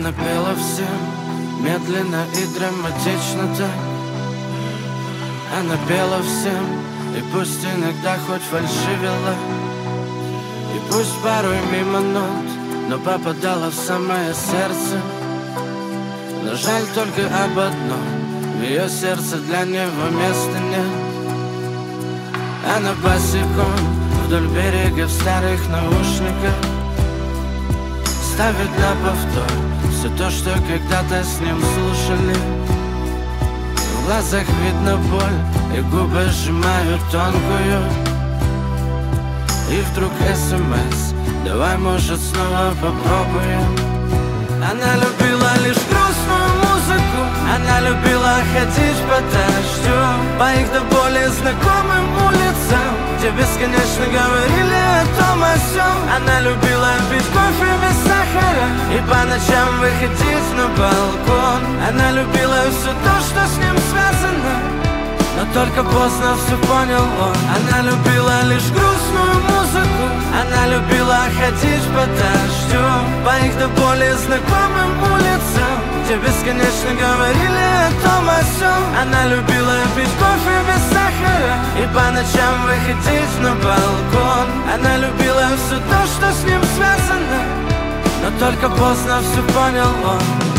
Она пела всем медленно и драматично так. Она пела всем, и пусть иногда хоть фальшивила, и пусть порой мимо нот, но попадала в самое сердце. Но жаль только об одном: в ее сердце для него места нет. Она босиком вдоль берега в старых наушниках ставит на повтор все то, что когда-то с ним слушали. В глазах видно боль, и губы сжимают тонкую. И вдруг СМС: давай, может, снова попробуем. Она любила лишь грустную музыку, она любила ходить по дождю, по их до боли знакомым улицам, где бесконечно говорили о том о сём. Она любила пить кофе без сахара и по ночам выходить на балкон. Она любила все то, что с ним связано, но только поздно все понял он. Она любила лишь грустную музыку, она любила ходить по дождю, по их до боли знакомым улицам, где бесконечно говорили о том о сём. Она любила пить кофе без сахара и по ночам выходить на балкон. Она любила все то, что с ним связано, но только поздно все понял он.